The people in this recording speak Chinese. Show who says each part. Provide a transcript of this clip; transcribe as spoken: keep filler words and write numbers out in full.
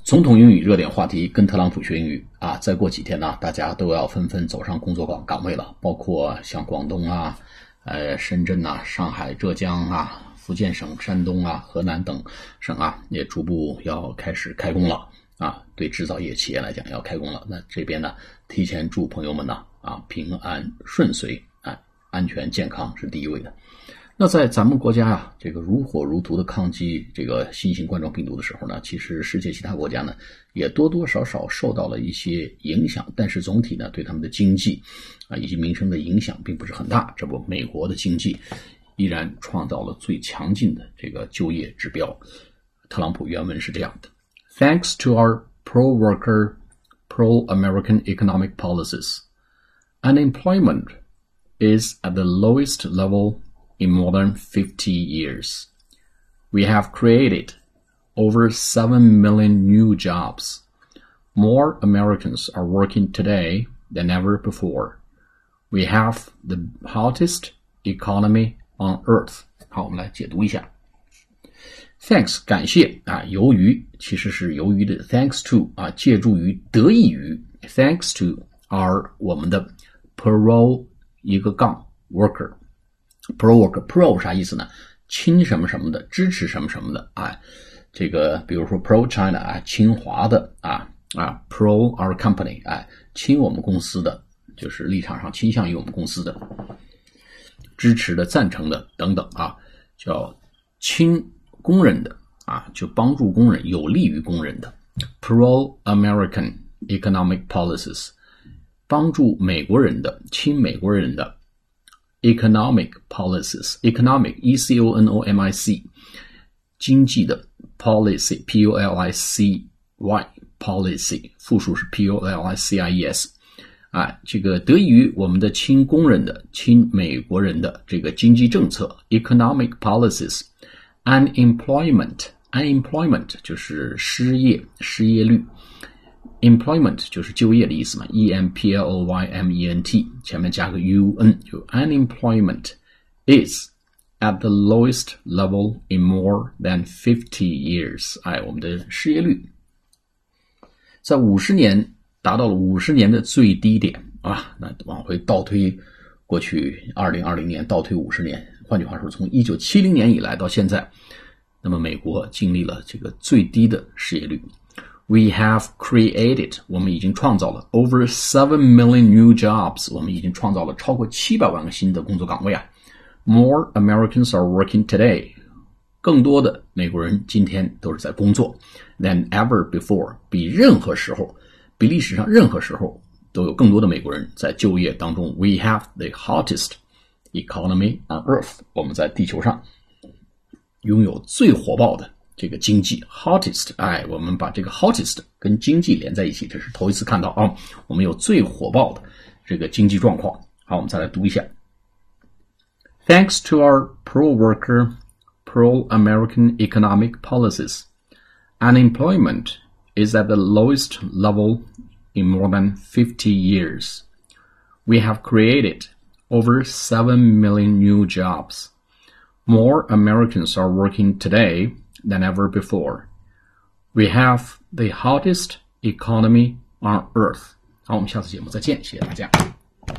Speaker 1: 总统英语热点话题，跟特朗普学英语啊！再过几天呢，大家都要纷纷走上工作岗岗位了，包括像广东啊、呃深圳啊、上海、浙江啊、福建省、山东啊、河南等省啊，也逐步要开始开工了啊！对制造业企业来讲要开工了。那这边呢，提前祝朋友们呢啊平安顺遂啊，安全健康是第一位的。那在咱们国家啊，这个如火如荼的抗击这个新型冠状病毒的时候呢，其实世界其他国家呢也多多少少受到了一些影响，但是总体呢对他们的经济啊以及民生的影响并不是很大。这不，美国的经济依然创造了最强劲的这个就业指标。特朗普原文是这样的 ：Thanks to our pro-worker, pro-American economic policies, unemployment is at the lowest level.In more than fifty years, we have created over seven million new jobs. More Americans are working today than ever before. We have the hottest economy on earth. 好，我们来解读一下。Thanks 感谢啊，由于其实是由于的 thanks to 啊，借助于得益于 thanks to our 我们的 pro 一个杠 worker。Pro worker pro 啥意思呢？亲什么什么的，支持什么什么的啊。这个比如说 pro China 啊，亲华的啊啊 pro our company 啊，亲我们公司的，就是立场上倾向于我们公司的，支持的、赞成的等等啊，叫亲工人的啊，就帮助工人、有利于工人的 pro American economic policies， 帮助美国人的、亲美国人的。Economic policies, economic, E C O N O M I C, 经济的 policy, P O L I C Y, policy, 复数是 P O L I C I E S, 啊，这个得益于我们的亲工人的、亲美国人的这个经济政策 economic policies, unemployment, unemployment 就是失业、失业率。Employment 就是就业的意思嘛 E M P L O Y M E N T 前面加个 U N 就 unemployment is at the lowest level in more than fifty years 哎，我们的失业率在五十年达到了五十年的最低点啊，那往回倒推过去二零二零年倒推五十年，换句话说从一九七零年以来到现在，那么美国经历了这个最低的失业率。We have created 我们已经创造了 over seven million new jobs 我们已经创造了超过七百万个新的工作岗位啊 More Americans are working today 更多的美国人今天都是在工作 than ever before 比任何时候比历史上任何时候都有更多的美国人在就业当中 We have the hottest economy on earth 我们在地球上拥有最火爆的这个经济 hottest 哎，我们把这个 hottest 跟经济连在一起，这是头一次看到啊。我们有最火爆的这个经济状况。好，我们再来读一下。Thanks to our pro-worker, pro-American economic policies, unemployment is at the lowest level in more than fifty years. We have created over seven million new jobs. More Americans are working today.than ever before. We have the hottest economy on earth. 好，我们下次节目再见，谢谢大家。